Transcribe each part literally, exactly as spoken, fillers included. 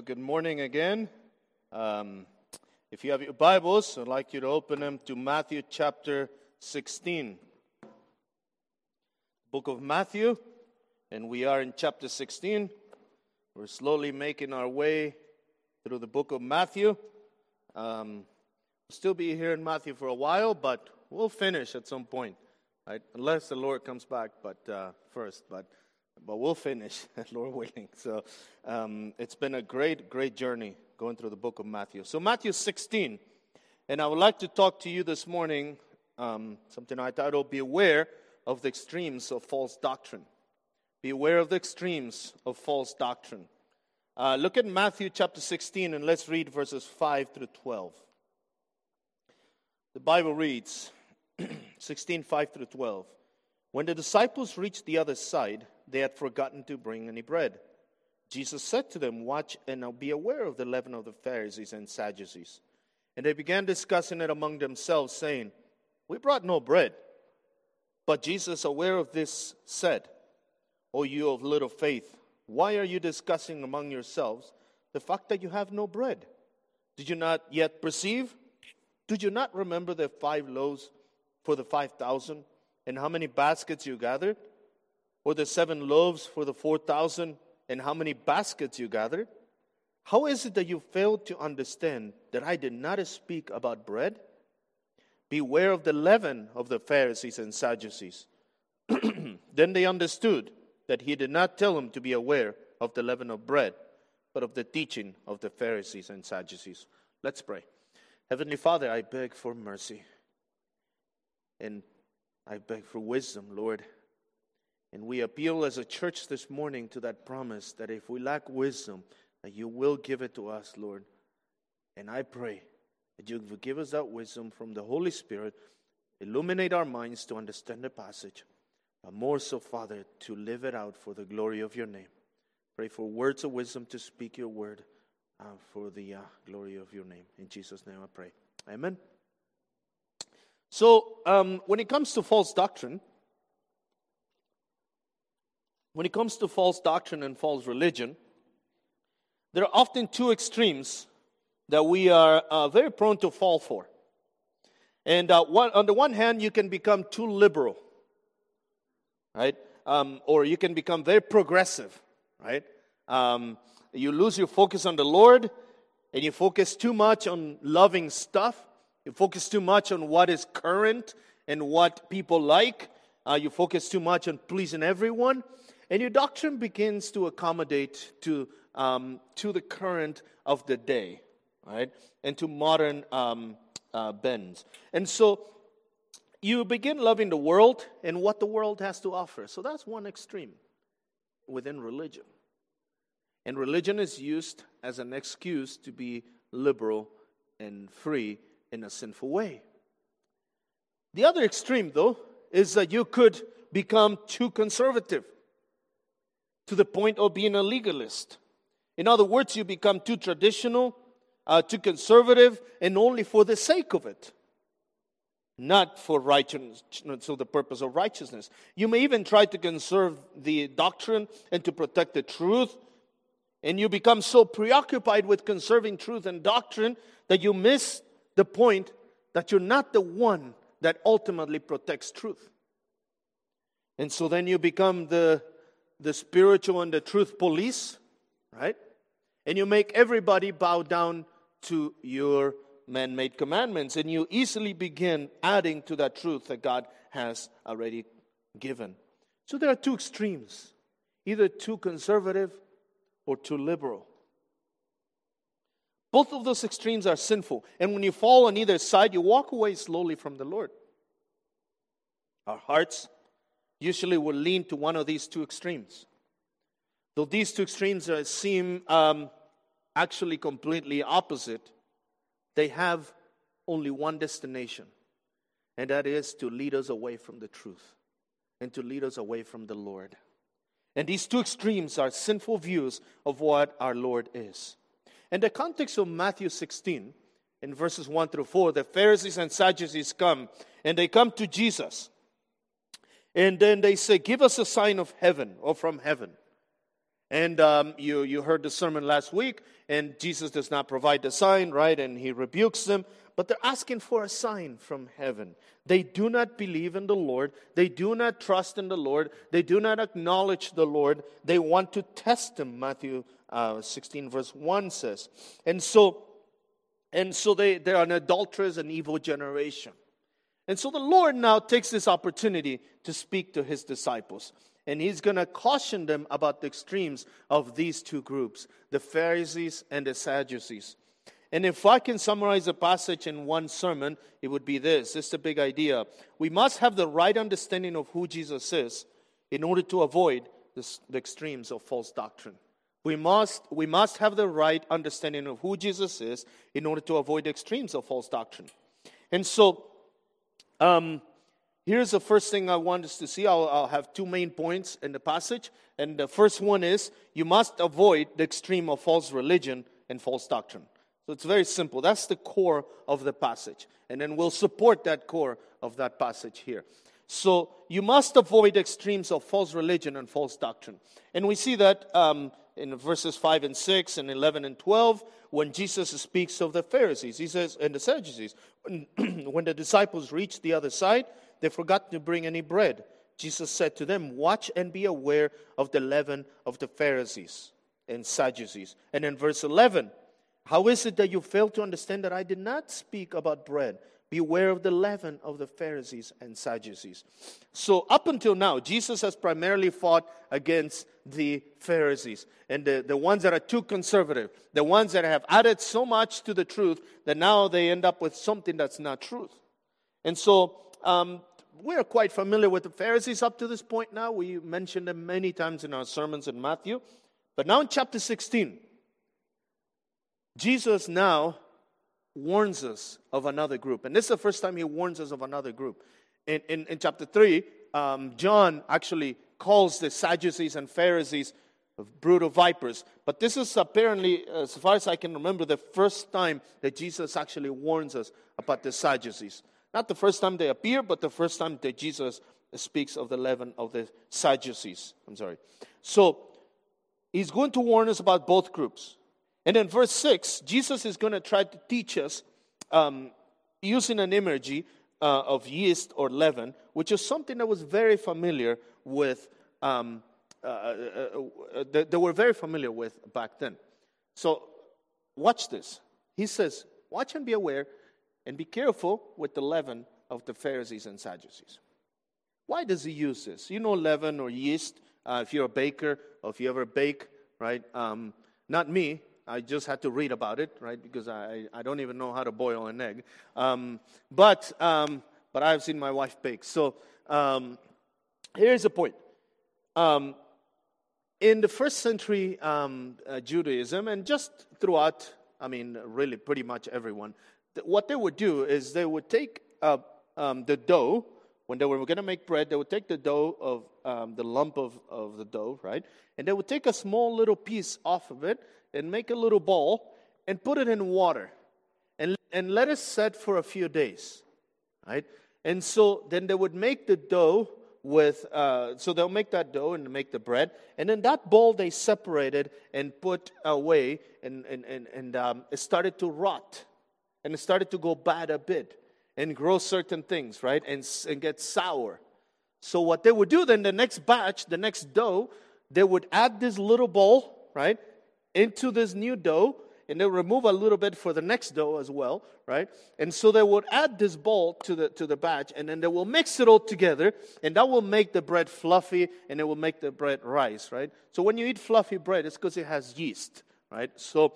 Well, good morning again. Um, if you have your Bibles, I'd like you to open them to Matthew chapter sixteen. Book of Matthew, and we are in chapter sixteen. We're slowly making our way through the book of Matthew. Um, we'll still be here in Matthew for a while, but we'll finish at some point, right? Unless the Lord comes back, but uh, first, but. But we'll finish, Lord willing. So um, it's been a great, great journey going through the book of Matthew. So Matthew sixteen, and I would like to talk to you this morning, um, something I titled, Beware of the Extremes of False Doctrine. Beware of the extremes of false doctrine. Uh, look at Matthew chapter sixteen, and let's read verses five through twelve. The Bible reads, sixteen, five through twelve. When the disciples reached the other side, they had forgotten to bring any bread. Jesus said to them, "Watch and now be aware of the leaven of the Pharisees and Sadducees." And they began discussing it among themselves, saying, "We brought no bread." But Jesus, aware of this, said, "O you of little faith, why are you discussing among yourselves the fact that you have no bread? Did you not yet perceive? Did you not remember the five loaves for the five thousand, and how many baskets you gathered? Or the seven loaves for the four thousand, and how many baskets you gathered? How is it that you failed to understand that I did not speak about bread? Beware of the leaven of the Pharisees and Sadducees." Then they understood that he did not tell them to be aware of the leaven of bread, but of the teaching of the Pharisees and Sadducees. Let's pray. Heavenly Father, I beg for mercy. And I beg for wisdom, Lord. And we appeal as a church this morning to that promise that if we lack wisdom, that you will give it to us, Lord. And I pray that you will give us that wisdom from the Holy Spirit, illuminate our minds to understand the passage, but more so, Father, to live it out for the glory of your name. Pray for words of wisdom to speak your word uh, for the uh, glory of your name. In Jesus' name I pray. Amen. So, um, when it comes to false doctrine, When it comes to false doctrine and false religion, there are often two extremes that we are uh, very prone to fall for. And uh, one, on the one hand, you can become too liberal, right? Um, or you can become very progressive, right? Um, you lose your focus on the Lord, and you focus too much on loving stuff. You focus too much on what is current and what people like. Uh, you focus too much on pleasing everyone. And your doctrine begins to accommodate to um, to the current of the day, right? And to modern um, uh, bends. And so you begin loving the world and what the world has to offer. So that's one extreme within religion. And religion is used as an excuse to be liberal and free in a sinful way. The other extreme, though, is that you could become too conservative, to the point of being a legalist. In other words, you become too traditional, uh, too conservative, and only for the sake of it, not for righteousness, so the purpose of righteousness. You may even try to conserve the doctrine and to protect the truth, and you become so preoccupied with conserving truth and doctrine that you miss the point that you're not the one that ultimately protects truth. And so then you become the the spiritual and the truth police, right? And you make everybody bow down to your man-made commandments, and you easily begin adding to that truth that God has already given. So there are two extremes, either too conservative or too liberal. Both of those extremes are sinful, and when you fall on either side, you walk away slowly from the Lord. Our hearts usually will lean to one of these two extremes. Though these two extremes uh, seem um, actually completely opposite, they have only one destination, and that is to lead us away from the truth and to lead us away from the Lord. And these two extremes are sinful views of what our Lord is. In the context of Matthew sixteen, in verses one through four, the Pharisees and Sadducees come, and they come to Jesus. And then they say, "Give us a sign of heaven or from heaven." And um, you, you heard the sermon last week, and Jesus does not provide the sign, right? And he rebukes them. But they're asking for a sign from heaven. They do not believe in the Lord. They do not trust in the Lord. They do not acknowledge the Lord. They want to test him, Matthew uh, sixteen verse one says. And so, and so they, they're an adulterous and evil generation. And so the Lord now takes this opportunity to speak to his disciples. And he's going to caution them about the extremes of these two groups, the Pharisees and the Sadducees. And if I can summarize the passage in one sermon, it would be this. This is the big idea. We must have the right understanding of who Jesus is in order to avoid this, the extremes of false doctrine. We must, we must have the right understanding of who Jesus is in order to avoid the extremes of false doctrine. And so, um, here's the first thing I want us to see. I'll, I'll have two main points in the passage. And the first one is, you must avoid the extreme of false religion and false doctrine. So it's very simple. That's the core of the passage. And then we'll support that core of that passage here. So you must avoid extremes of false religion and false doctrine. And we see that um, in verses five and six and eleven and twelve when Jesus speaks of the Pharisees. He says, and the Sadducees, when the disciples reached the other side, they forgot to bring any bread. Jesus said to them, watch and be aware of the leaven of the Pharisees and Sadducees. And in verse eleven, how is it that you fail to understand that I did not speak about bread? Beware of the leaven of the Pharisees and Sadducees. So up until now, Jesus has primarily fought against the Pharisees and the, the ones that are too conservative, the ones that have added so much to the truth that now they end up with something that's not truth. And so um, we're quite familiar with the Pharisees up to this point now. We mentioned them many times in our sermons in Matthew. But now in chapter sixteen, Jesus now warns us of another group. And this is the first time he warns us of another group. In, in, in chapter three, um, John actually calls the Sadducees and Pharisees brutal vipers. But this is apparently, as far as I can remember, the first time that Jesus actually warns us about the Sadducees. Not the first time they appear, but the first time that Jesus speaks of the leaven of the Sadducees. I'm sorry. So, he's going to warn us about both groups. And in verse six, Jesus is going to try to teach us um, using an imagery uh, of yeast or leaven, which is something that was very familiar with, um, uh, uh, uh, that they were very familiar with back then. So, watch this. He says, watch and be aware and be careful with the leaven of the Pharisees and Sadducees. Why does he use this? You know leaven or yeast, uh, if you're a baker or if you ever bake, right? Um, not me. I just had to read about it, right? Because I, I don't even know how to boil an egg. Um, but um, but I've seen my wife bake. So um, here's the point. Um, in the first century um, uh, Judaism, and just throughout, I mean, really pretty much everyone, th- what they would do is they would take uh, um, the dough. When they were going to make bread, they would take the dough of um, the lump of, of the dough, right? And they would take a small little piece off of it and make a little ball and put it in water and, and let it set for a few days, right? And so then they would make the dough with, uh, so they'll make that dough and make the bread. And then that bowl they separated and put away and, and, and, and um, it started to rot. And it started to go bad a bit and grow certain things, right? And, and get sour. So what they would do then, the next batch, the next dough, they would add this little bowl, right, into this new dough, and they'll remove a little bit for the next dough as well, right? And so they would add this bowl to the to the batch, and then they will mix it all together, and that will make the bread fluffy, and it will make the bread rise, right? So when you eat fluffy bread, it's because it has yeast, right? So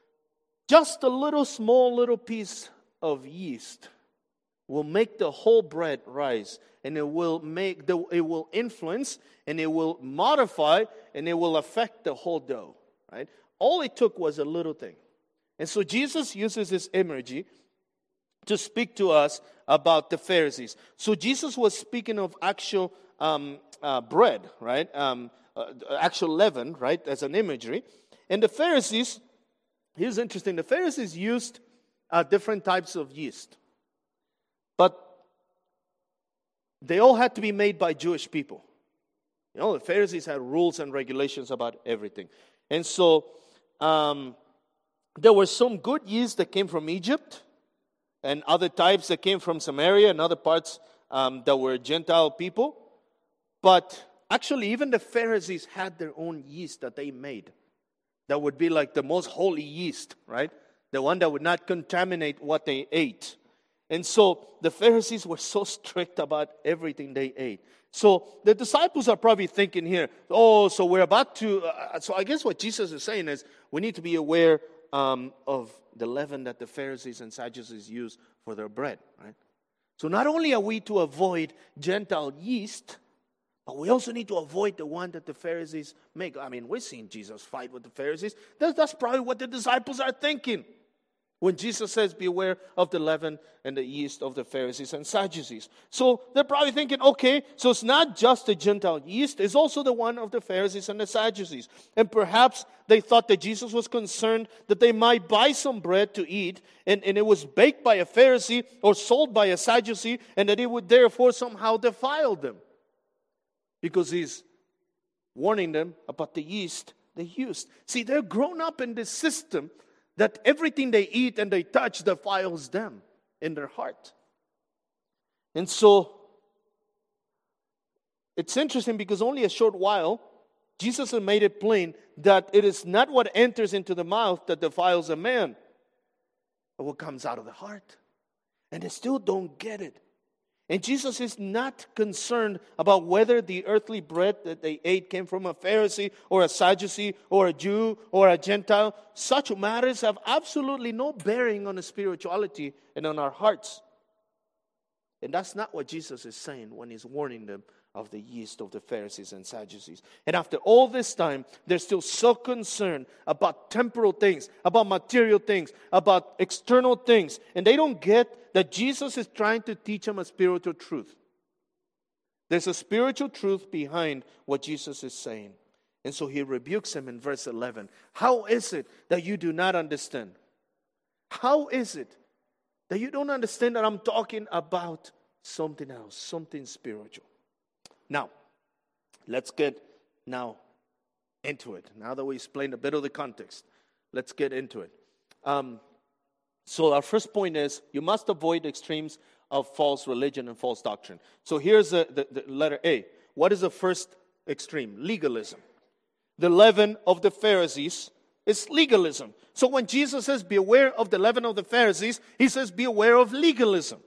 just a little small little piece of yeast will make the whole bread rise, and it will make the it will influence, and it will modify, and it will affect the whole dough, right? All it took was a little thing. And so Jesus uses this imagery to speak to us about the Pharisees. So Jesus was speaking of actual um, uh, bread, right? Um, uh, actual leaven, right? As an imagery. And the Pharisees, here's interesting, the Pharisees used uh, different types of yeast. But they all had to be made by Jewish people. You know, the Pharisees had rules and regulations about everything. And so um, there was some good yeast that came from Egypt, and other types that came from Samaria and other parts um, that were Gentile people. But actually, even the Pharisees had their own yeast that they made. That would be like the most holy yeast, right? The one that would not contaminate what they ate. And so the Pharisees were so strict about everything they ate. So the disciples are probably thinking here, oh, so we're about to... Uh, so I guess what Jesus is saying is we need to be aware um, of the leaven that the Pharisees and Sadducees use for their bread, right? So not only are we to avoid Gentile yeast, but we also need to avoid the one that the Pharisees make. I mean, we're seeing Jesus fight with the Pharisees. That's, that's probably what the disciples are thinking when Jesus says, beware of the leaven and the yeast of the Pharisees and Sadducees. So they're probably thinking, okay, so it's not just the Gentile yeast, it's also the one of the Pharisees and the Sadducees. And perhaps they thought that Jesus was concerned that they might buy some bread to eat, and, and it was baked by a Pharisee or sold by a Sadducee, and that it would therefore somehow defile them. Because he's warning them about the yeast they used. See, they're grown up in this system that everything they eat and they touch defiles them in their heart. And so, it's interesting because only a short while, Jesus had made it plain that it is not what enters into the mouth that defiles a man, but what comes out of the heart. And they still don't get it. And Jesus is not concerned about whether the earthly bread that they ate came from a Pharisee or a Sadducee or a Jew or a Gentile. Such matters have absolutely no bearing on the spirituality and on our hearts. And that's not what Jesus is saying when he's warning them of the yeast of the Pharisees and Sadducees. And after all this time, they're still so concerned about temporal things, about material things, about external things. And they don't get that Jesus is trying to teach them a spiritual truth. There's a spiritual truth behind what Jesus is saying. And so he rebukes them in verse eleven. How is it that you do not understand? How is it that you don't understand that I'm talking about something else, something spiritual? Now, let's get now into it. Now that we explained a bit of the context, let's get into it. Um, so our first point is you must avoid extremes of false religion and false doctrine. So here's the, the, the letter A. What is the first extreme? Legalism. The leaven of the Pharisees is legalism. So when Jesus says beware of the leaven of the Pharisees, he says be aware of legalism.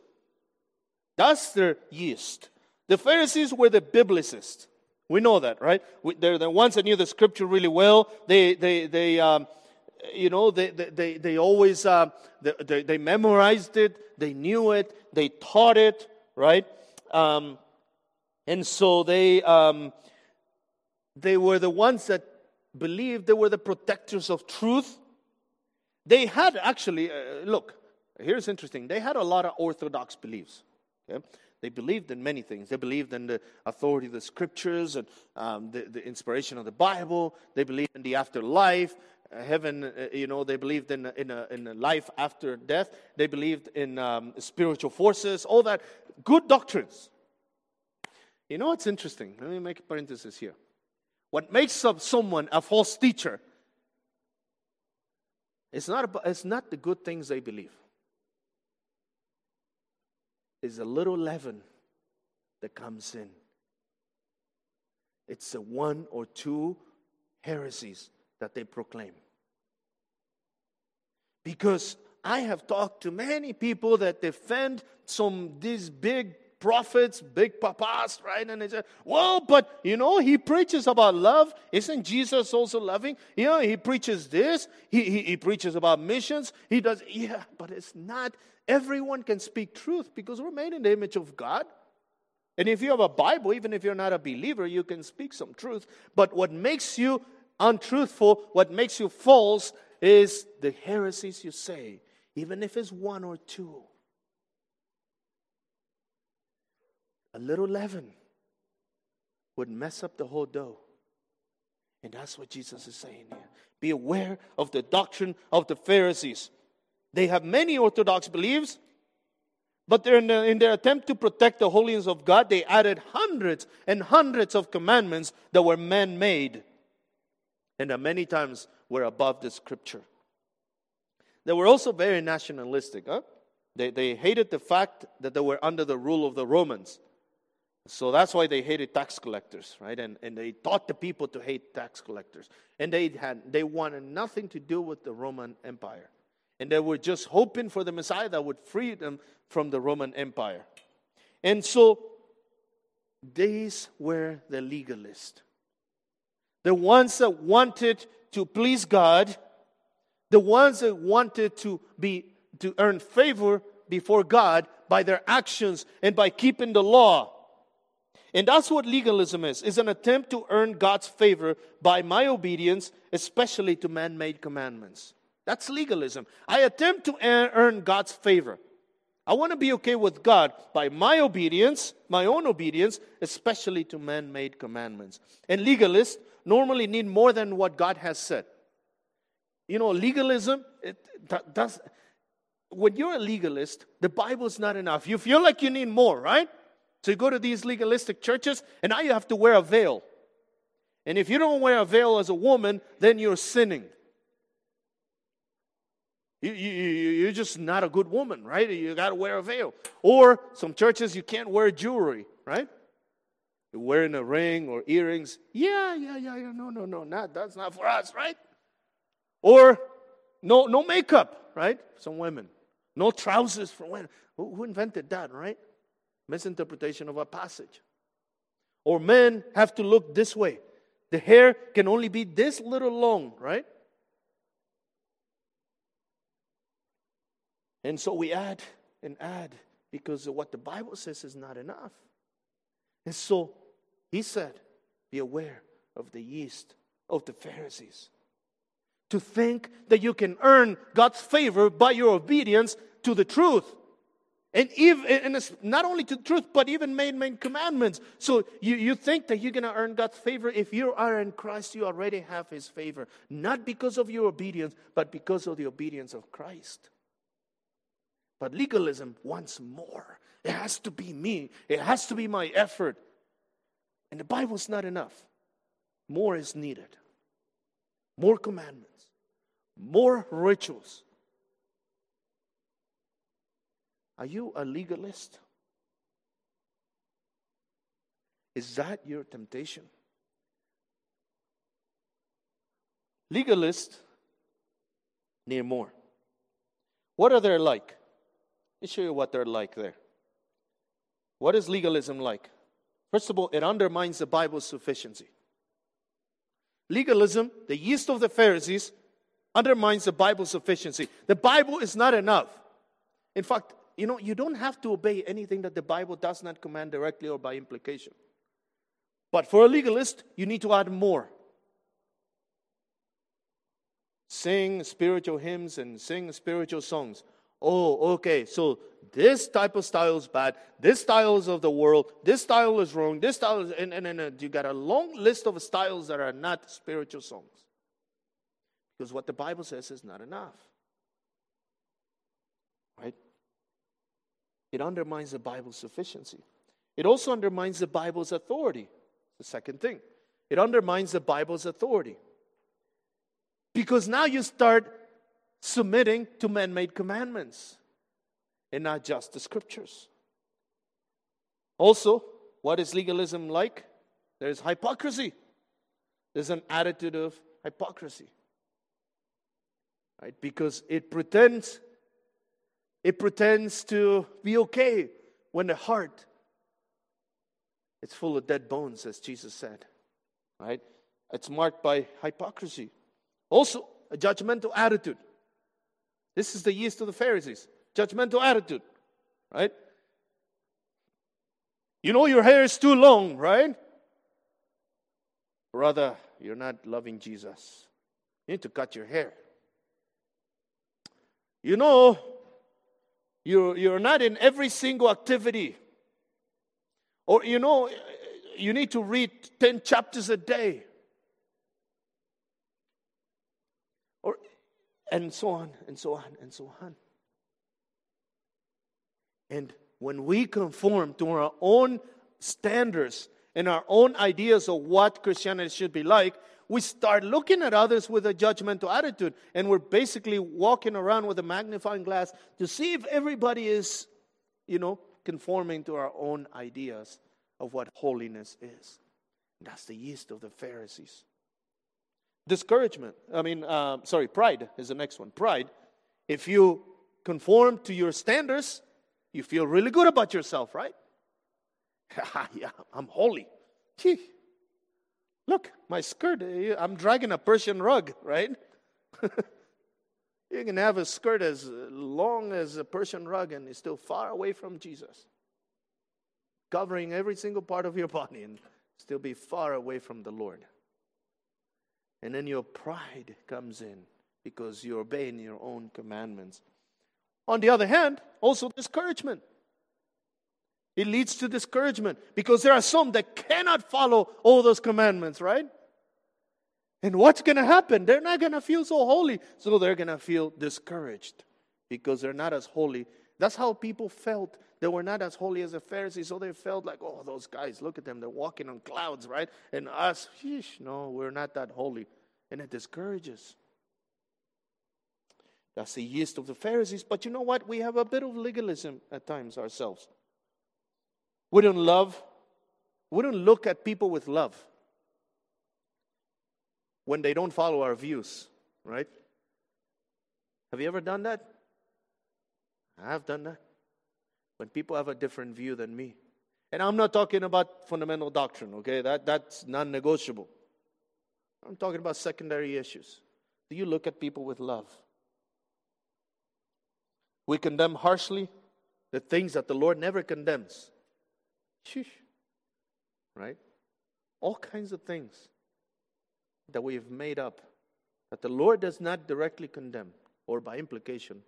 That's their yeast. The Pharisees were the biblicists. We know that, right? They're the ones that knew the scripture really well. They, they, they, um, you know, they, they, they always, uh, they, they memorized it. They knew it. They taught it, right? Um, and so they, um, they were the ones that believed. They were the protectors of truth. They had actually, uh, look, here's interesting. They had a lot of orthodox beliefs. Okay? They believed in many things. They believed in the authority of the scriptures and um, the, the inspiration of the Bible. They believed in the afterlife, uh, heaven. Uh, you know, they believed in in a, in a life after death. They believed in um, spiritual forces. All that good doctrines. You know what's interesting? Let me make a parenthesis here. What makes up someone a false teacher? It's not about, it's not the good things they believe. Is a little leaven that comes in. It's a one or two heresies that they proclaim. Because I have talked to many people that defend some these big prophets, big papas, right? And they say, well, but, you know, he preaches about love. Isn't Jesus also loving? You know, he preaches this. He, he, he preaches about missions. He does, yeah, but it's not. Everyone can speak truth because we're made in the image of God. And if you have a Bible, even if you're not a believer, you can speak some truth. But what makes you untruthful, what makes you false, is the heresies you say, even if it's one or two. A little leaven would mess up the whole dough. And that's what Jesus is saying here. Be aware of the doctrine of the Pharisees. They have many orthodox beliefs, But in, the, in their attempt to protect the holiness of God, they added hundreds and hundreds of commandments that were man-made and that many times were above the Scripture. They were also very nationalistic. Huh? They, they hated the fact that they were under the rule of the Romans. So that's why they hated tax collectors, right? And, and they taught the people to hate tax collectors. And they had they wanted nothing to do with the Roman Empire. And they were just hoping for the Messiah that would free them from the Roman Empire. And so, these were the legalists. The ones that wanted to please God, the ones that wanted to be to earn favor before God by their actions and by keeping the law. And that's what legalism is. It's an attempt to earn God's favor by my obedience, especially to man-made commandments. That's legalism. I attempt to earn God's favor. I want to be okay with God by my obedience, my own obedience, especially to man-made commandments. And legalists normally need more than what God has said. You know, legalism, it does. When you're a legalist, the Bible's not enough. You feel like you need more, right? So you go to these legalistic churches, and now you have to wear a veil. And if you don't wear a veil as a woman, then you're sinning. You, you, you, you're just not a good woman, right? You got to wear a veil. Or some churches, you can't wear jewelry, right? You're wearing a ring or earrings. Yeah, yeah, yeah, yeah. No, no, no. Not, that's not for us, right? Or no, no makeup, right? Some women. No trousers for women. Who, who invented that, right? Misinterpretation of a passage. Or men have to look this way. The hair can only be this little long, right? And so we add and add because what the Bible says is not enough. And so he said, be aware of the yeast of the Pharisees. To think that you can earn God's favor by your obedience to the truth. And even and it's not only to the truth, but even man-made commandments. So you, you think that you're going to earn God's favor. If you are in Christ, you already have His favor. Not because of your obedience, but because of the obedience of Christ. But legalism wants more. It has to be me. It has to be my effort. And the Bible's not enough. More is needed. More commandments. More rituals. Are you a legalist? Is that your temptation? Legalists need more. What are they like? Let me show you what they're like there. What is legalism like? First of all, it undermines the Bible's sufficiency. Legalism, the yeast of the Pharisees, undermines the Bible's sufficiency. The Bible is not enough. In fact, you know, you don't have to obey anything that the Bible does not command directly or by implication. But for a legalist, you need to add more. Sing spiritual hymns and sing spiritual songs. Oh, okay, so this type of style is bad. This style is of the world. This style is wrong. This style is... And, and, and you got a long list of styles that are not spiritual songs. Because what the Bible says is not enough. Right? It undermines the Bible's sufficiency. It also undermines the Bible's authority. The second thing. It undermines the Bible's authority. Because now you start submitting to man-made commandments and not just the Scriptures. Also, what is legalism like? There's hypocrisy. There's an attitude of hypocrisy. Right? Because it pretends It pretends to be okay when the heart is full of dead bones, as Jesus said. Right? It's marked by hypocrisy. Also, a judgmental attitude. This is the yeast of the Pharisees. Judgmental attitude. Right? You know your hair is too long, right? Brother, you're not loving Jesus. You need to cut your hair. You know, You're, you're not in every single activity. Or, you know, you need to read ten chapters a day. Or, and so on, and so on, and so on. And when we conform to our own standards and our own ideas of what Christianity should be like, we start looking at others with a judgmental attitude. And we're basically walking around with a magnifying glass to see if everybody is, you know, conforming to our own ideas of what holiness is. That's the yeast of the Pharisees. Discouragement. I mean, uh, sorry, pride is the next one. Pride. If you conform to your standards, you feel really good about yourself, right? Yeah, I'm holy. Gee, look, my skirt, I'm dragging a Persian rug, right? You can have a skirt as long as a Persian rug and it's still far away from Jesus. Covering every single part of your body and still be far away from the Lord. And then your pride comes in because you're obeying your own commandments. On the other hand, also discouragement. It leads to discouragement because there are some that cannot follow all those commandments, right? And what's going to happen? They're not going to feel so holy, so they're going to feel discouraged because they're not as holy. That's how people felt. They were not as holy as the Pharisees, so they felt like, oh, those guys, look at them, they're walking on clouds, right? And us, sheesh, no, we're not that holy. And it discourages. That's the yeast of the Pharisees. But you know what? We have a bit of legalism at times ourselves. We don't love, we don't look at people with love when they don't follow our views, right? Have you ever done that? I've done that. When people have a different view than me. And I'm not talking about fundamental doctrine, okay? That, that's non-negotiable. I'm talking about secondary issues. Do you look at people with love? We condemn harshly the things that the Lord never condemns. Sheesh. Right? All kinds of things that we have made up that the Lord does not directly condemn, or by implication.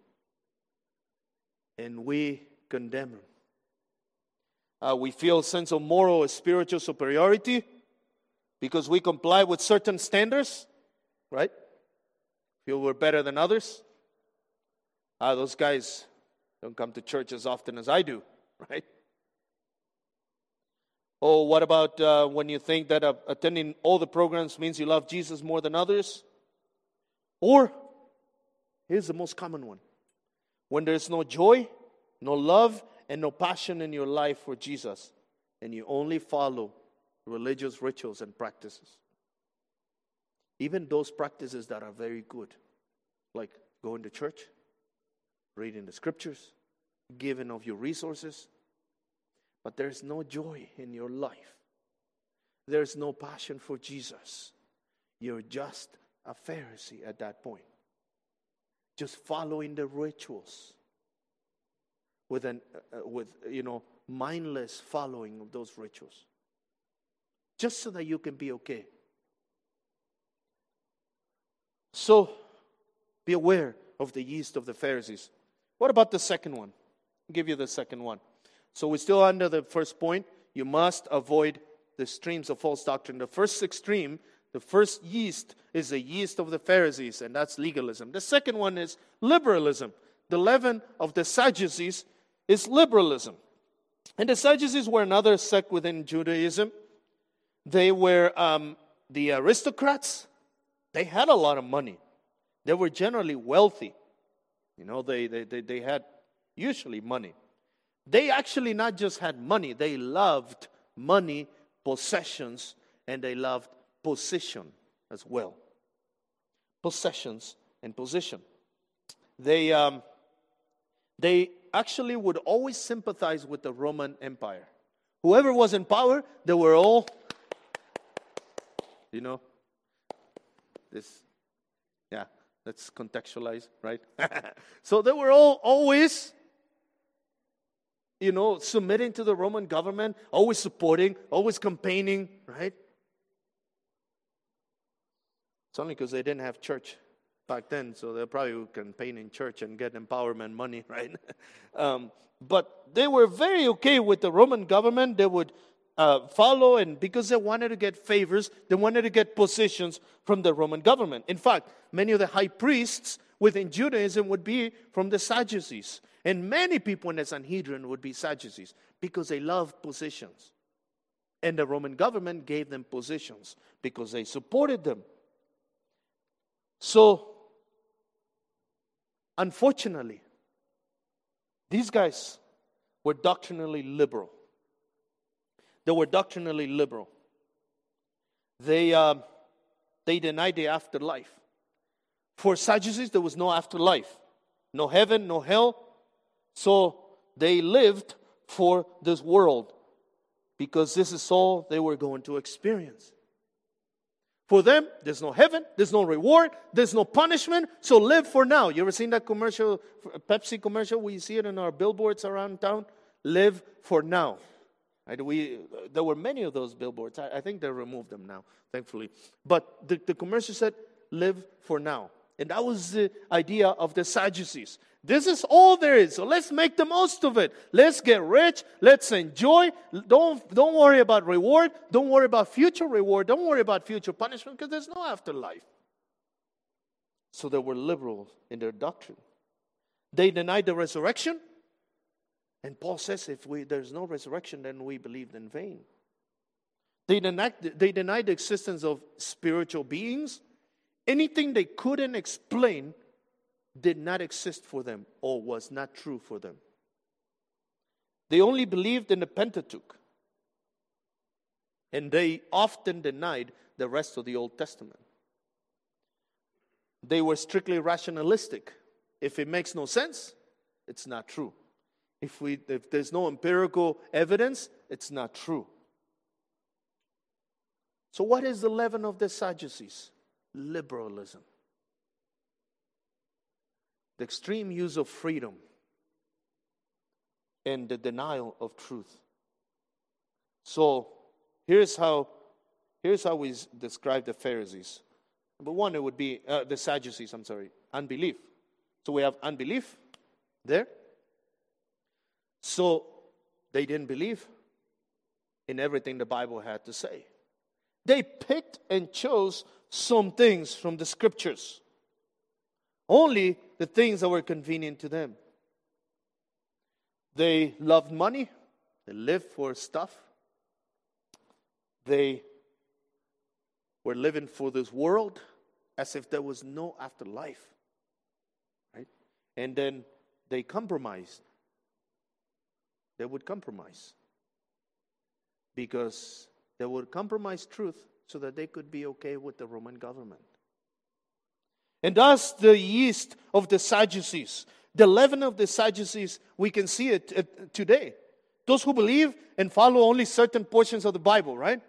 And we condemn them. Uh, we feel a sense of moral or spiritual superiority because we comply with certain standards, right? Feel we're better than others. Ah, those guys don't come to church as often as I do, right? Oh, what about uh, when you think that uh, attending all the programs means you love Jesus more than others? Or, here's the most common one. When there's no joy, no love, and no passion in your life for Jesus, and you only follow religious rituals and practices. Even those practices that are very good, like going to church, reading the scriptures, giving of your resources, but there's no joy in your life. There's no passion for Jesus. You're just a Pharisee at that point. Just following the rituals with an uh, with you know mindless following of those rituals. Just so that you can be okay. So be aware of the yeast of the Pharisees. What about the second one? I'll give you the second one. So we're still under the first point. You must avoid the streams of false doctrine. The first extreme, the first yeast is the yeast of the Pharisees, and that's legalism. The second one is liberalism. The leaven of the Sadducees is liberalism. And the Sadducees were another sect within Judaism. They were um, the aristocrats. They had a lot of money. They were generally wealthy. You know, they, they, they, they had usually money. They actually not just had money, they loved money, possessions, and they loved position as well. Possessions and position. They, um, they actually would always sympathize with the Roman Empire. Whoever was in power, they were all, you know, this, yeah, let's contextualize, right? So they were all always, you know, submitting to the Roman government, always supporting, always campaigning, right? It's only because they didn't have church back then, so they probably would campaign in church and get empowerment money, right? um, but they were very okay with the Roman government. They would uh, follow, and because they wanted to get favors, they wanted to get positions from the Roman government. In fact, many of the high priests within Judaism would be from the Sadducees. And many people in the Sanhedrin would be Sadducees because they loved positions. And the Roman government gave them positions because they supported them. So, unfortunately, these guys were doctrinally liberal. They were doctrinally liberal. They, uh, they denied the afterlife. For Sadducees, there was no afterlife. No heaven, no hell. So they lived for this world because this is all they were going to experience. For them, there's no heaven, there's no reward, there's no punishment, so live for now. You ever seen that commercial, Pepsi commercial? We see it in our billboards around town. Live for now. Right? We, there were many of those billboards. I, I think they removed them now, thankfully. But the, the commercial said, live for now. And that was the idea of the Sadducees. This is all there is, so let's make the most of it. Let's get rich. Let's enjoy. Don't, don't worry about reward. Don't worry about future reward. Don't worry about future punishment because there's no afterlife. So they were liberal in their doctrine. They denied the resurrection. And Paul says if we, there's no resurrection, then we believed in vain. They denied, they denied the existence of spiritual beings. Anything they couldn't explain did not exist for them or was not true for them. They only believed in the Pentateuch. And they often denied the rest of the Old Testament. They were strictly rationalistic. If it makes no sense, it's not true. If we, if there's no empirical evidence, it's not true. So what is the leaven of the Sadducees? Liberalism. The extreme use of freedom and the denial of truth. So here's how here's how we describe the Pharisees. Number one, it would be uh, the Sadducees. I'm sorry, unbelief. So we have unbelief there. So they didn't believe in everything the Bible had to say. They picked and chose some things from the Scriptures. Only the things that were convenient to them. They loved money. They lived for stuff. They were living for this world as if there was no afterlife. Right? And then they compromised. They would compromise. Because they would compromise truth so that they could be okay with the Roman government. And thus the yeast of the Sadducees, the leaven of the Sadducees, we can see it uh, today. Those who believe and follow only certain portions of the Bible, right?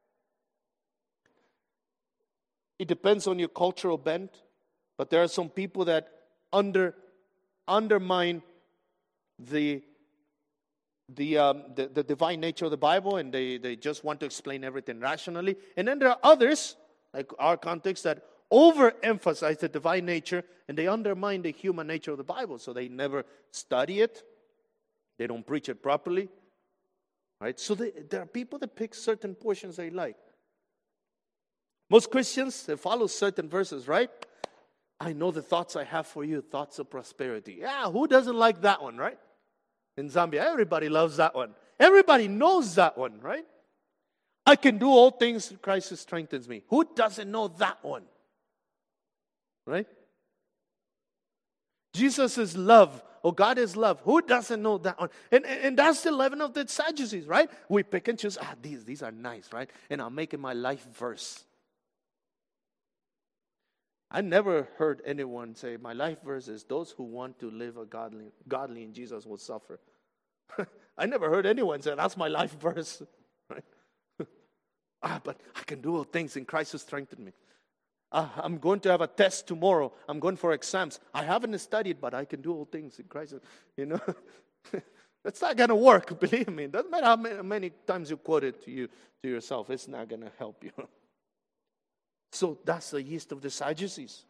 It depends on your cultural bent, but there are some people that under undermine the the, um, the the divine nature of the Bible, and they, they just want to explain everything rationally. And then there are others, like our context, that overemphasize the divine nature, and they undermine the human nature of the Bible. So they never study it. They don't preach it properly. Right? So they, there are people that pick certain portions they like. Most Christians, they follow certain verses, right? I know the thoughts I have for you, thoughts of prosperity. Yeah, who doesn't like that one, right? In Zambia, everybody loves that one. Everybody knows that one, right? I can do all things through Christ who strengthens me. Who doesn't know that one? Right? Jesus is love. Oh, God is love. Who doesn't know that one? And, and, and that's the leaven of the Sadducees, right? We pick and choose. Ah, these, these are nice, right? And I'll make it my life verse. I never heard anyone say, my life verse is those who want to live a godly, godly in Jesus will suffer. I never heard anyone say, that's my life verse. Right? ah, but I can do all things in Christ who strengthened me. Uh, I'm going to have a test tomorrow. I'm going for exams. I haven't studied, but I can do all things in Christ. You know, that's not going to work. Believe me. It doesn't matter how many, many times you quote it to you to yourself. It's not going to help you. So that's the yeast of the Sadducees.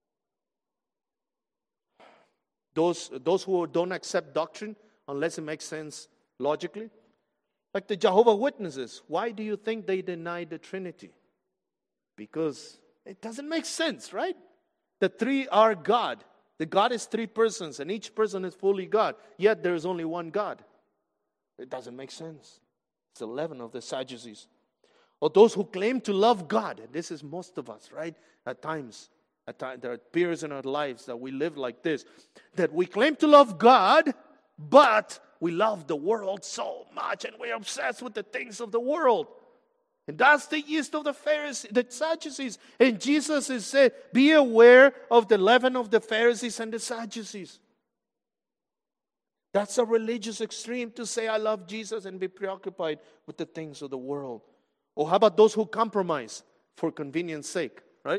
Those those who don't accept doctrine unless it makes sense logically, like the Jehovah's Witnesses. Why do you think they deny the Trinity? Because it doesn't make sense, right? The three are God. The God is three persons, and each person is fully God. Yet there is only one God. It doesn't make sense. It's the leaven of the Sadducees. Or those who claim to love God. And this is most of us, right? At times. At times, there are periods in our lives that we live like this. That we claim to love God, but we love the world so much, and we're obsessed with the things of the world. And that's the yeast of the Pharisees, the Sadducees. And Jesus is said, be aware of the leaven of the Pharisees and the Sadducees. That's a religious extreme to say, I love Jesus and be preoccupied with the things of the world. Or how about those who compromise for convenience sake, right?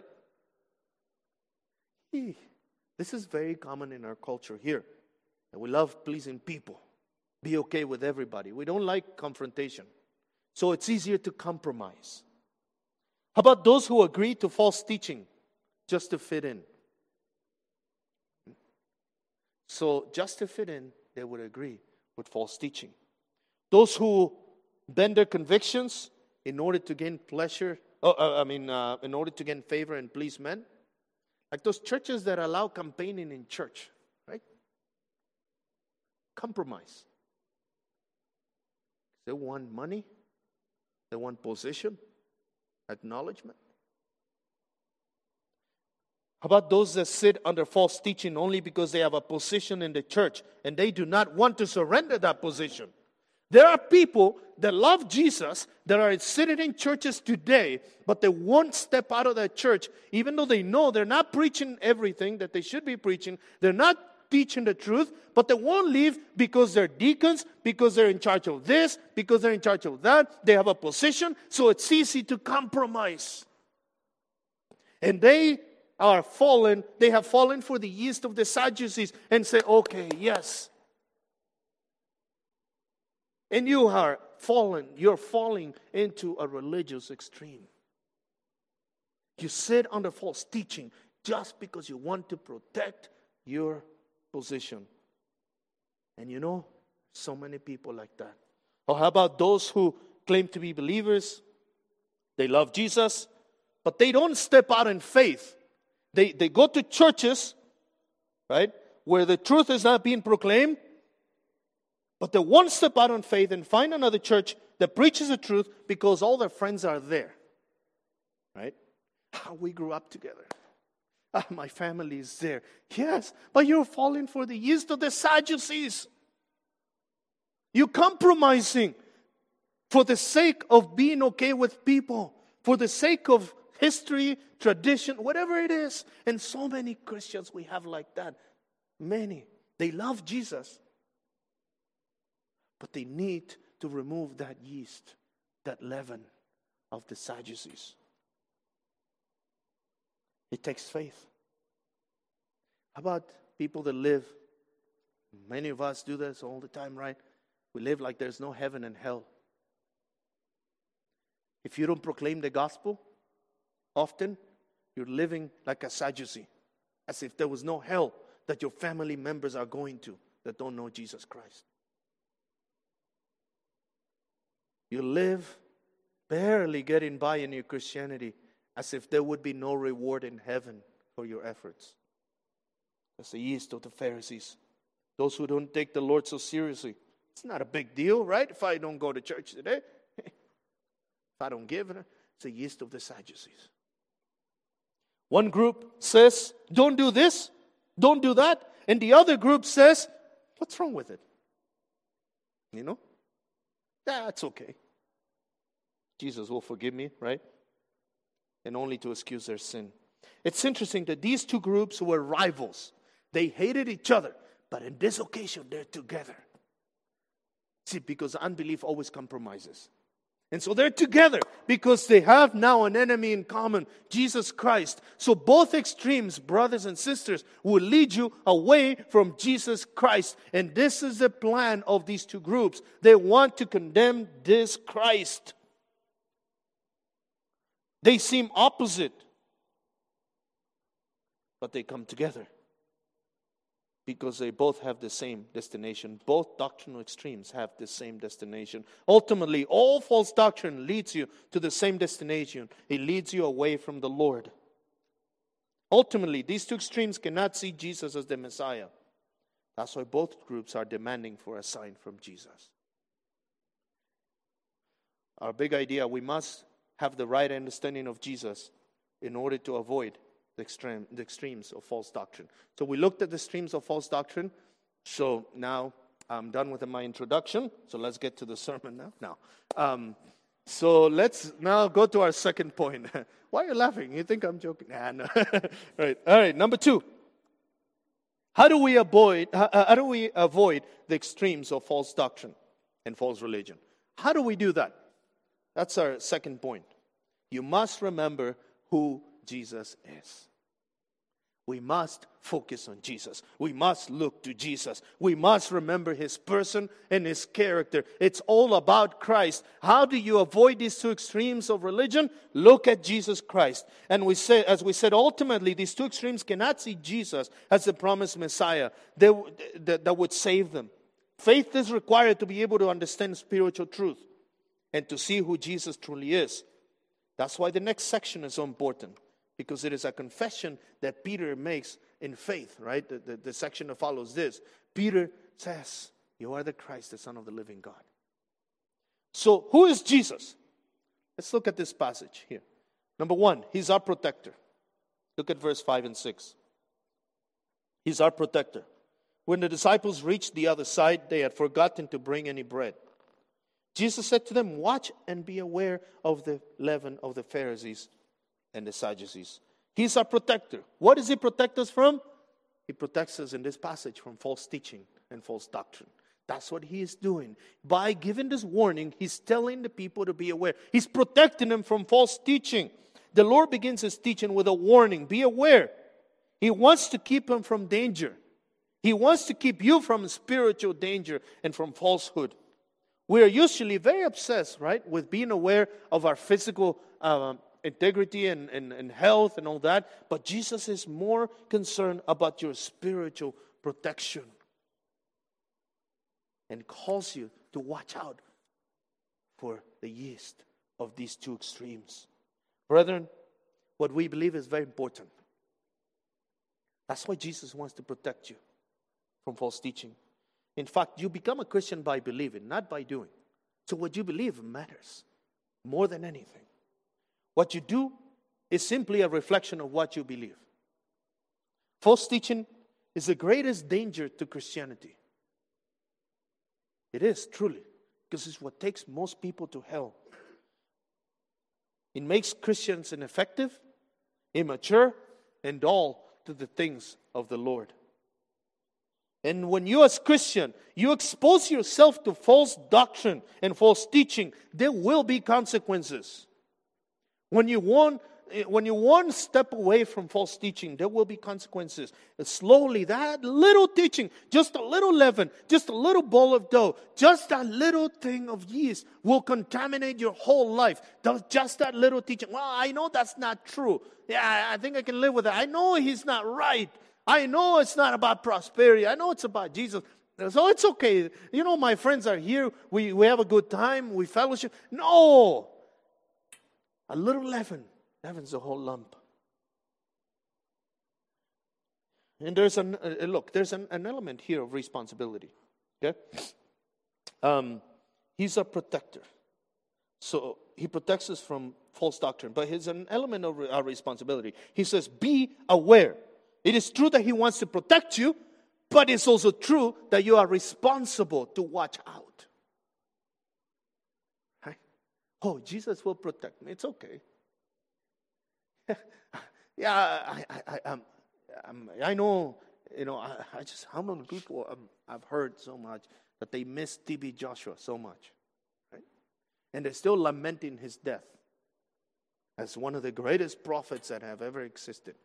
This is very common in our culture here. And we love pleasing people. Be okay with everybody. We don't like confrontation. So it's easier to compromise. How about those who agree to false teaching just to fit in? So just to fit in, they would agree with false teaching. Those who bend their convictions in order to gain pleasure, oh, uh, I mean, uh, in order to gain favor and please men. Like those churches that allow campaigning in church, right? Compromise. They want money. They want position, acknowledgement. How about those that sit under false teaching only because they have a position in the church and they do not want to surrender that position? There are people that love Jesus that are sitting in churches today, but they won't step out of that church, even though they know they're not preaching everything that they should be preaching. They're not teaching the truth, but they won't leave because they're deacons, because they're in charge of this, because they're in charge of that. They have a position, so it's easy to compromise. And they are fallen, they have fallen for the yeast of the Sadducees and say, okay, yes. And you are fallen, you're falling into a religious extreme. You sit under false teaching just because you want to protect your position. And you know, so many people like that. Or how about those who claim to be believers? They love Jesus, but they don't step out in faith. They, they go to churches, right, where the truth is not being proclaimed, but they won't step out in faith and find another church that preaches the truth because all their friends are there, right? How we grew up together. Ah, my family is there. Yes, but you're falling for the yeast of the Sadducees. You're compromising for the sake of being okay with people, for the sake of history, tradition, whatever it is. And so many Christians we have like that. Many. They love Jesus. But they need to remove that yeast, that leaven of the Sadducees. It takes faith. How about people that live? Many of us do this all the time, right? We live like there's no heaven and hell. If you don't proclaim the gospel, often you're living like a Sadducee, as if there was no hell that your family members are going to that don't know Jesus Christ. You live barely getting by in your Christianity as if there would be no reward in heaven for your efforts. That's the yeast of the Pharisees. Those who don't take the Lord so seriously. It's not a big deal, right? If I don't go to church today, if I don't give, it's the yeast of the Sadducees. One group says, don't do this, don't do that. And the other group says, what's wrong with it? You know? That's okay. Jesus will forgive me, right? And only to excuse their sin. It's interesting that these two groups were rivals. They hated each other. But in this occasion, they're together. See, because unbelief always compromises. And so they're together because they have now an enemy in common, Jesus Christ. So both extremes, brothers and sisters, will lead you away from Jesus Christ. And this is the plan of these two groups. They want to condemn this Christ. They seem opposite, but they come together because they both have the same destination. Both doctrinal extremes have the same destination. Ultimately, all false doctrine leads you to the same destination. It leads you away from the Lord. Ultimately, these two extremes cannot see Jesus as the Messiah. That's why both groups are demanding for a sign from Jesus. Our big idea, we must have the right understanding of Jesus in order to avoid the extreme, the extremes of false doctrine. So we looked at the extremes of false doctrine. So now I'm done with my introduction. So let's get to the sermon now. Now, um, so let's now go to our second point. Why are you laughing? You think I'm joking? Nah, no. Right. All right. Number two. How do we avoid? How, how do we avoid the extremes of false doctrine and false religion? How do we do that? That's our second point. You must remember who Jesus is. We must focus on Jesus. We must look to Jesus. We must remember His person and His character. It's all about Christ. How do you avoid these two extremes of religion? Look at Jesus Christ. And we say, as we said, ultimately, these two extremes cannot see Jesus as the promised Messiah that, that, that would save them. Faith is required to be able to understand spiritual truth and to see who Jesus truly is. That's why the next section is so important. Because it is a confession that Peter makes in faith, right? The, the, the section that follows this. Peter says, you are the Christ, the Son of the living God. So, who is Jesus? Let's look at this passage here. Number one, He's our protector. Look at verse five and six. He's our protector. When the disciples reached the other side, they had forgotten to bring any bread. Jesus said to them, watch and be aware of the leaven of the Pharisees and the Sadducees. He's our protector. What does He protect us from? He protects us in this passage from false teaching and false doctrine. That's what He is doing. By giving this warning, He's telling the people to be aware. He's protecting them from false teaching. The Lord begins His teaching with a warning. Be aware. He wants to keep them from danger. He wants to keep you from spiritual danger and from falsehood. We are usually very obsessed, right, with being aware of our physical um, integrity and, and, and health and all that. But Jesus is more concerned about your spiritual protection and calls you to watch out for the yeast of these two extremes. Brethren, what we believe is very important. That's why Jesus wants to protect you from false teaching. In fact, you become a Christian by believing, not by doing. So what you believe matters more than anything. What you do is simply a reflection of what you believe. False teaching is the greatest danger to Christianity. It is, truly, because it's what takes most people to hell. It makes Christians ineffective, immature, and dull to the things of the Lord. And when you as Christian, you expose yourself to false doctrine and false teaching, there will be consequences. When you one, when you one step away from false teaching, there will be consequences. And slowly, that little teaching, just a little leaven, just a little bowl of dough, just a little thing of yeast will contaminate your whole life. Just that little teaching. Well, I know that's not true. Yeah, I think I can live with it. I know he's not right. I know it's not about prosperity. I know it's about Jesus. So it's okay. You know, my friends are here. We, we have a good time. We fellowship. No. A little leaven leavens the whole lump. And there's an, uh, look, there's an, an element here of responsibility. Okay? Um, he's a protector. So He protects us from false doctrine. But there's an element of our responsibility. He says, be aware. It is true that He wants to protect you, but it's also true that you are responsible to watch out. Right? Oh, Jesus will protect me. It's okay. yeah, I, I, I, um, um, I know, you know, I, I just, how many people um, I've heard so much that they miss T B Joshua so much, right? And they're still lamenting his death as one of the greatest prophets that have ever existed.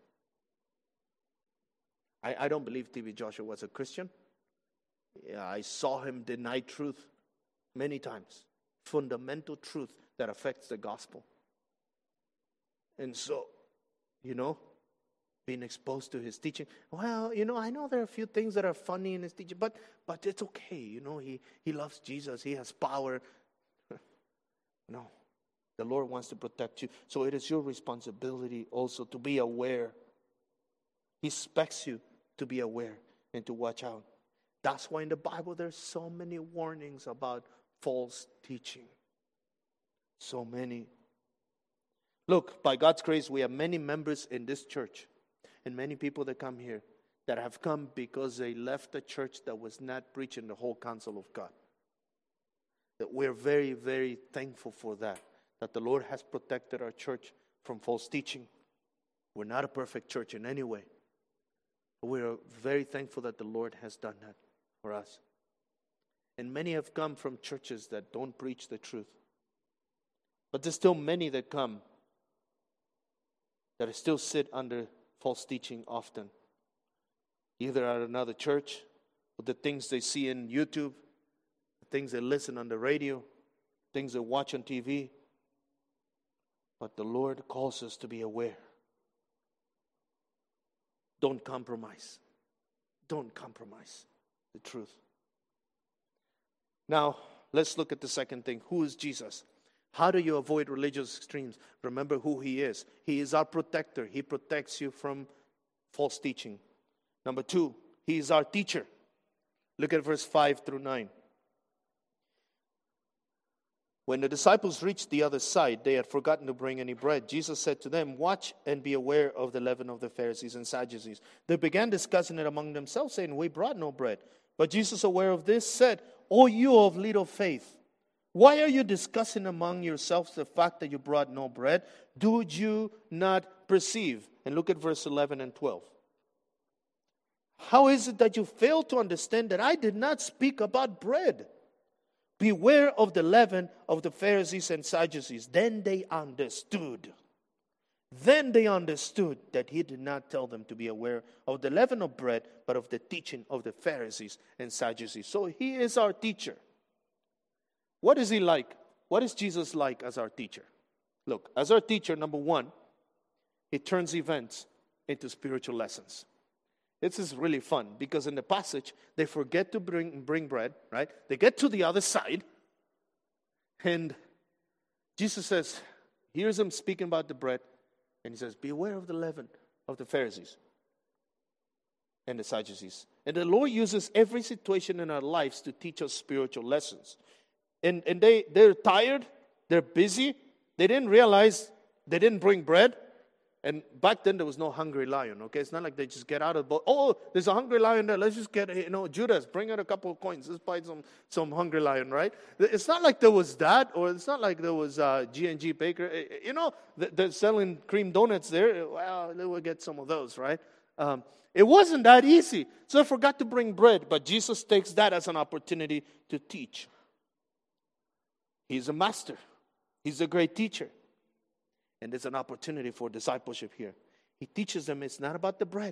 I, I don't believe T B Joshua was a Christian. Yeah, I saw him deny truth many times. Fundamental truth that affects the gospel. And so, you know, being exposed to his teaching. Well, you know, I know there are a few things that are funny in his teaching, but but it's okay. You know, he, he loves Jesus. He has power. No. The Lord wants to protect you. So it is your responsibility also to be aware. He expects you to be aware and to watch out. That's why in the Bible there's so many warnings about false teaching. So many. Look, by God's grace, we have many members in this church and many people that come here that have come because they left a church that was not preaching the whole counsel of God. That we're very, very thankful for that. That the Lord has protected our church from false teaching. We're not a perfect church in any way. But we're very thankful that the Lord has done that for us. And many have come from churches that don't preach the truth. But there's still many that come that still sit under false teaching often. Either at another church, or the things they see in YouTube, the things they listen on the radio, things they watch on T V. But the Lord calls us to be aware. Don't compromise. Don't compromise the truth. Now, let's look at the second thing. Who is Jesus? How do you avoid religious extremes? Remember who He is. He is our protector. He protects you from false teaching. Number two, He is our teacher. Look at verse five through nine. When the disciples reached the other side, they had forgotten to bring any bread. Jesus said to them, "Watch and be aware of the leaven of the Pharisees and Sadducees." They began discussing it among themselves, saying, "We brought no bread." But Jesus, aware of this, said, "O you of little faith, why are you discussing among yourselves the fact that you brought no bread? Do you not perceive?" And look at verse eleven and twelve. "How is it that you fail to understand that I did not speak about bread? Beware of the leaven of the Pharisees and Sadducees." Then they understood. Then they understood that He did not tell them to be aware of the leaven of bread, but of the teaching of the Pharisees and Sadducees. So He is our teacher. What is He like? What is Jesus like as our teacher? Look, as our teacher, number one, He turns events into spiritual lessons. This is really fun because in the passage, they forget to bring, bring bread, right? They get to the other side, and Jesus says, hears them speaking about the bread, and He says, "Beware of the leaven of the Pharisees and the Sadducees." And the Lord uses every situation in our lives to teach us spiritual lessons. And, and they, they're tired, they're busy, they didn't realize they didn't bring bread. And back then there was no hungry lion, okay? It's not like they just get out of the boat. "Oh, there's a hungry lion there. Let's just get, you know, Judas, bring out a couple of coins. Let's buy some, some hungry lion," right? It's not like there was that, or it's not like there was uh, G and G Baker. You know, they're selling cream donuts there. Well, we'll get some of those, right? Um, it wasn't that easy. So I forgot to bring bread, but Jesus takes that as an opportunity to teach. He's a master. He's a great teacher. And there's an opportunity for discipleship here. He teaches them it's not about the bread.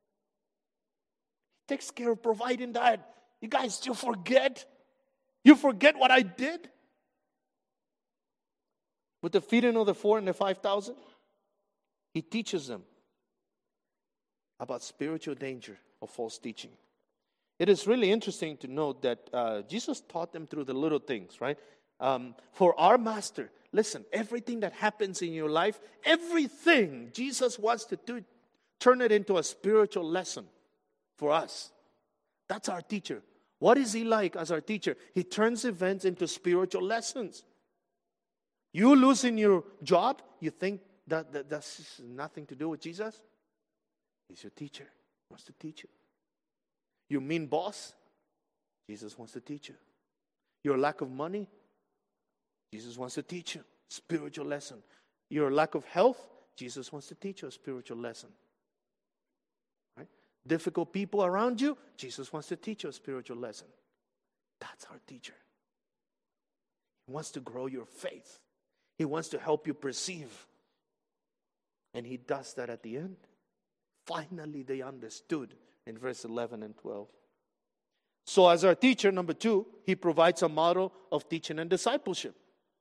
He takes care of providing that. You guys, you forget? You forget what I did? With the feeding of the four and the five thousand? He teaches them about spiritual danger of false teaching. It is really interesting to note that uh, Jesus taught them through the little things, right? Um, for our master, listen, everything that happens in your life, everything, Jesus wants to do, turn it into a spiritual lesson for us. That's our teacher. What is He like as our teacher? He turns events into spiritual lessons. You losing your job, you think that, that that's nothing to do with Jesus? He's your teacher. He wants to teach you. You mean boss? Jesus wants to teach you. Your lack of money? Jesus wants to teach you spiritual lesson. Your lack of health, Jesus wants to teach you a spiritual lesson. Right? Difficult people around you, Jesus wants to teach you a spiritual lesson. That's our teacher. He wants to grow your faith. He wants to help you perceive. And He does that at the end. Finally, they understood in verse eleven and twelve. So as our teacher, number two, He provides a model of teaching and discipleship.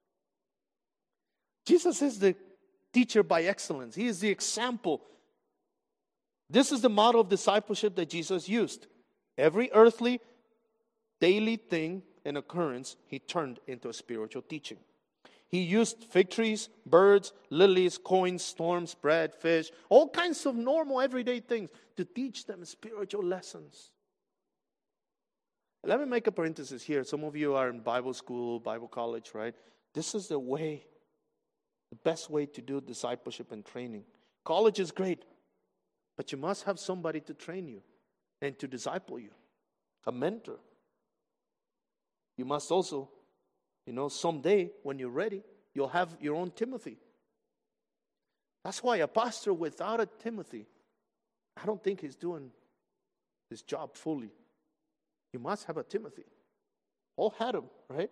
Jesus is the teacher by excellence. He is the example. This is the model of discipleship that Jesus used. Every earthly, daily thing and occurrence He turned into a spiritual teaching. He used fig trees, birds, lilies, coins, storms, bread, fish, all kinds of normal everyday things to teach them spiritual lessons. Let me make a parenthesis here. Some of you are in Bible school, Bible college, right? This is the way, the best way to do discipleship and training. College is great, but you must have somebody to train you and to disciple you, a mentor. You must also, you know, someday when you're ready, you'll have your own Timothy. That's why a pastor without a Timothy, I don't think he's doing his job fully. You must have a Timothy. All had him, right?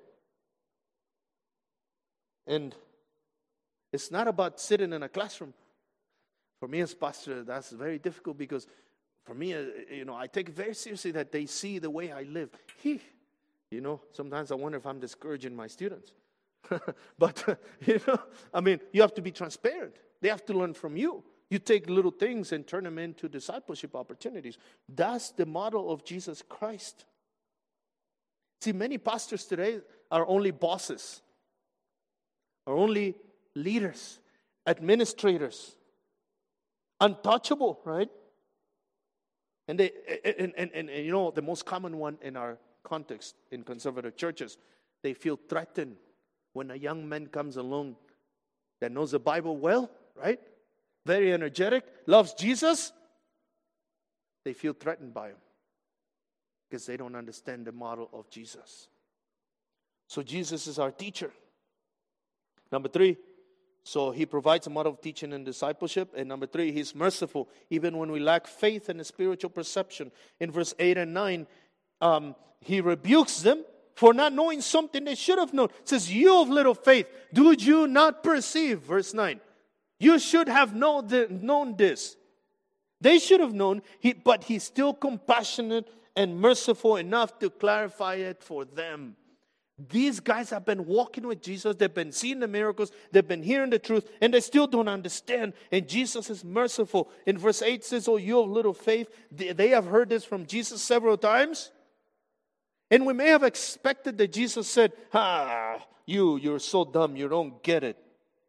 And it's not about sitting in a classroom. For me as pastor, that's very difficult because for me, you know, I take it very seriously that they see the way I live. He, you know, sometimes I wonder if I'm discouraging my students. But, you know, I mean, you have to be transparent. They have to learn from you. You take little things and turn them into discipleship opportunities. That's the model of Jesus Christ. See, many pastors today are only bosses, are only leaders, administrators, untouchable, right? And they and, and, and, and you know, the most common one in our context in conservative churches, they feel threatened when a young man comes along that knows the Bible well, right? Very energetic, loves Jesus. They feel threatened by him because they don't understand the model of Jesus. So Jesus is our teacher. Number three, so he provides a model of teaching and discipleship. And number three, he's merciful even when we lack faith and a spiritual perception. In verse eight and nine, um, he rebukes them for not knowing something they should have known. It says, you of little faith, do you not perceive? Verse nine. You should have known, the, known this. They should have known, he, but he's still compassionate and merciful enough to clarify it for them. These guys have been walking with Jesus. They've been seeing the miracles. They've been hearing the truth. And they still don't understand. And Jesus is merciful. In verse eight says, oh, you of little faith. They have heard this from Jesus several times. And we may have expected that Jesus said, ah, you, you're so dumb. You don't get it.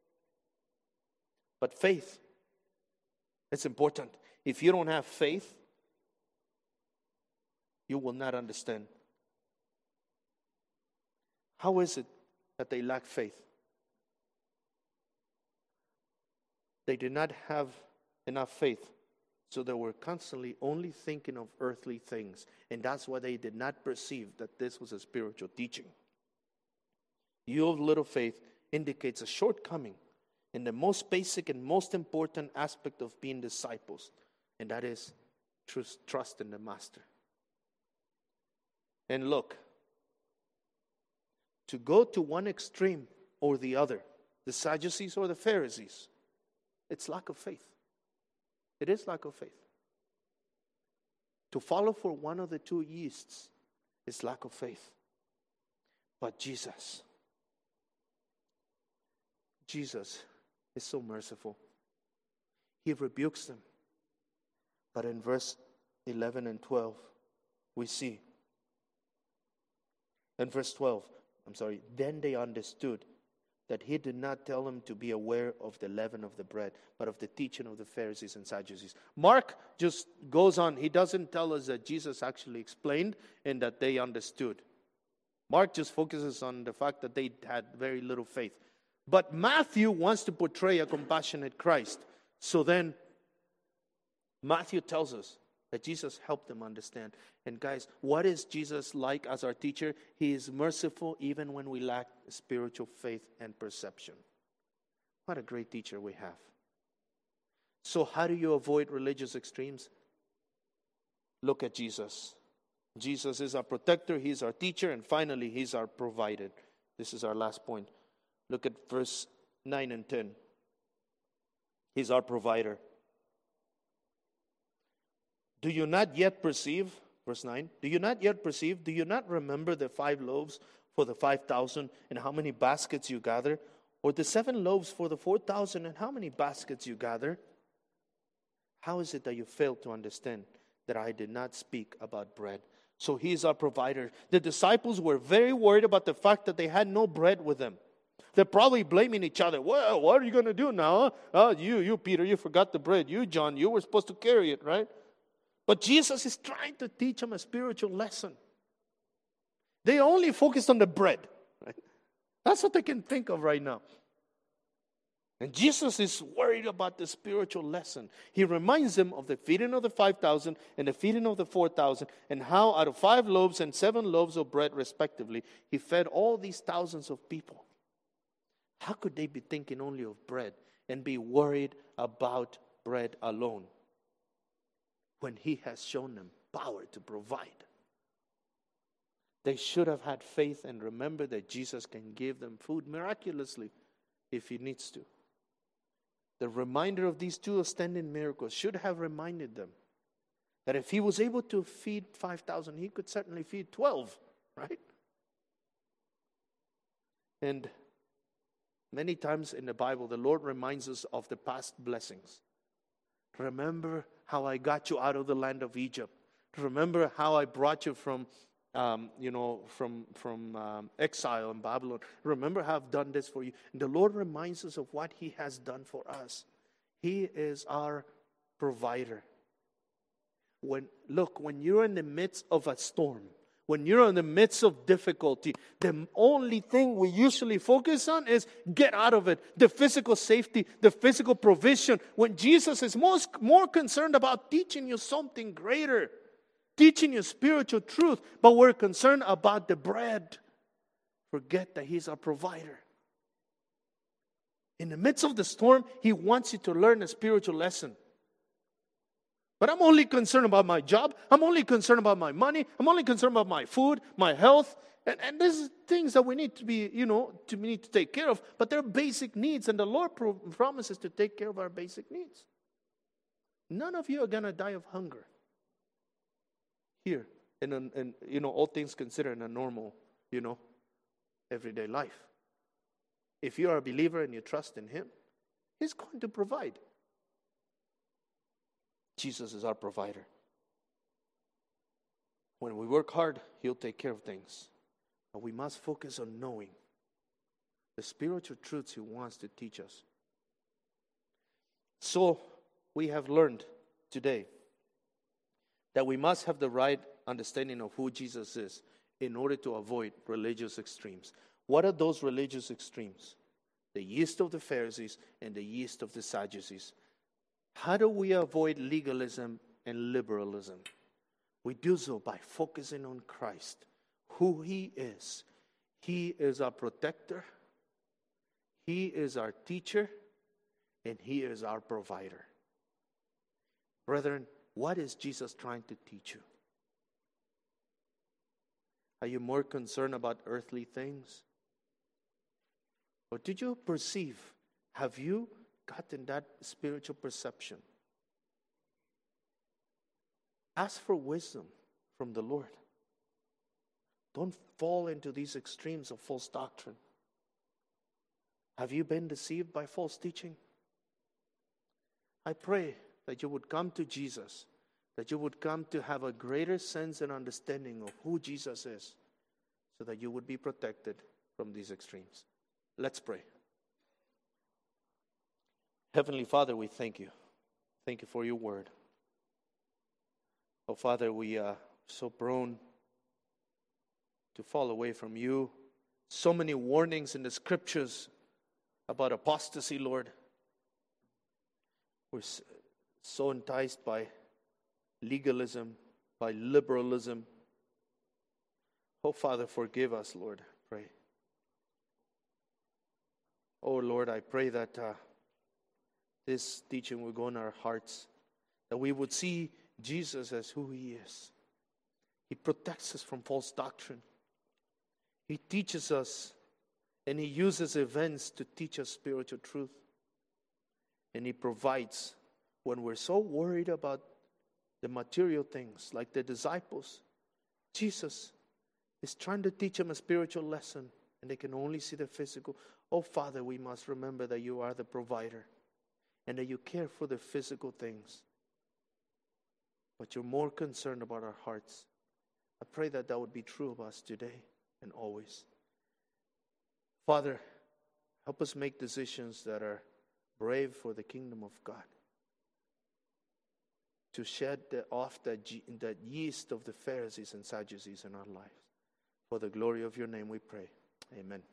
But faith, it's important. If you don't have faith, you will not understand. How is it that they lack faith? They did not have enough faith, so they were constantly only thinking of earthly things. And that's why they did not perceive that this was a spiritual teaching. You of little faith indicates a shortcoming in the most basic and most important aspect of being disciples, and that is trust, trust in the Master. And look, to go to one extreme or the other, the Sadducees or the Pharisees, it's lack of faith. It is lack of faith. To follow for one of the two yeasts is lack of faith. But Jesus, Jesus is so merciful. He rebukes them. But in verse eleven and twelve, we see, in verse twelve, I'm sorry, then they understood that he did not tell them to be aware of the leaven of the bread, but of the teaching of the Pharisees and Sadducees. Mark just goes on. He doesn't tell us that Jesus actually explained and that they understood. Mark just focuses on the fact that they had very little faith. But Matthew wants to portray a compassionate Christ. So then, Matthew tells us that Jesus helped them understand. And guys, what is Jesus like as our teacher? He is merciful even when we lack spiritual faith and perception. What a great teacher we have. So how do you avoid religious extremes? Look at Jesus. Jesus is our protector. He's our teacher. And finally, he's our provider. This is our last point. Look at verse nine and ten. He's our provider. Do you not yet perceive, verse nine, do you not yet perceive, do you not remember the five loaves for the five thousand and how many baskets you gather? Or the seven loaves for the four thousand and how many baskets you gather? How is it that you fail to understand that I did not speak about bread? So he's our provider. The disciples were very worried about the fact that they had no bread with them. They're probably blaming each other. Well, what are you going to do now? Oh, you, you, Peter, you forgot the bread. You, John, you were supposed to carry it, right? But Jesus is trying to teach them a spiritual lesson. They only focused on the bread. Right? That's what they can think of right now. And Jesus is worried about the spiritual lesson. He reminds them of the feeding of the five thousand and the feeding of the four thousand, and how out of five loaves and seven loaves of bread respectively, he fed all these thousands of people. How could they be thinking only of bread and be worried about bread alone when he has shown them power to provide? They should have had faith and remember that Jesus can give them food miraculously if he needs to. The reminder of these two outstanding miracles should have reminded them that if he was able to feed five thousand, he could certainly feed twelve, right? And many times in the Bible, the Lord reminds us of the past blessings. Remember how I got you out of the land of Egypt. Remember how I brought you from Um, you know, from from um, exile in Babylon. Remember how I've done this for you. And the Lord reminds us of what he has done for us. He is our provider. When look, when you're in the midst of a storm, when you're in the midst of difficulty, the only thing we usually focus on is get out of it. The physical safety, the physical provision. When Jesus is most more concerned about teaching you something greater. Teaching you spiritual truth, but we're concerned about the bread. Forget that he's our provider. In the midst of the storm, he wants you to learn a spiritual lesson. But I'm only concerned about my job. I'm only concerned about my money. I'm only concerned about my food, my health. And, and these are things that we need to be, you know, to, we need to take care of. But they're basic needs, and the Lord pro- promises to take care of our basic needs. None of you are going to die of hunger. Here, in, a, in you know, all things considered in a normal, you know, everyday life. If you are a believer and you trust in him, he's going to provide. Jesus is our provider. When we work hard, he'll take care of things. But we must focus on knowing the spiritual truths he wants to teach us. So, we have learned today that we must have the right understanding of who Jesus is in order to avoid religious extremes. What are those religious extremes? The yeast of the Pharisees and the yeast of the Sadducees. How do we avoid legalism and liberalism? We do so by focusing on Christ, who he is. He is our protector, he is our teacher, and he is our provider. Brethren, what is Jesus trying to teach you? Are you more concerned about earthly things? Or did you perceive, have you gotten that spiritual perception? Ask for wisdom from the Lord. Don't fall into these extremes of false doctrine. Have you been deceived by false teaching? I pray that you would come to Jesus, that you would come to have a greater sense and understanding of who Jesus is, so that you would be protected from these extremes. Let's pray. Heavenly Father, we thank you. Thank you for your word. Oh, Father, we are so prone to fall away from you. So many warnings in the scriptures about apostasy, Lord. We're so enticed by legalism, by liberalism. Oh, Father, forgive us, Lord, pray. Oh, Lord, I pray that uh, this teaching will go in our hearts, that we would see Jesus as who he is. He protects us from false doctrine. He teaches us, and he uses events to teach us spiritual truth. And he provides when we're so worried about the material things, like the disciples. Jesus is trying to teach them a spiritual lesson, and they can only see the physical. Oh, Father, we must remember that you are the provider, and that you care for the physical things. But you're more concerned about our hearts. I pray that that would be true of us today and always. Father, Help us make decisions that are brave for the kingdom of God. To shed the, off that, that yeast of the Pharisees and Sadducees in our lives. For the glory of your name we pray. Amen.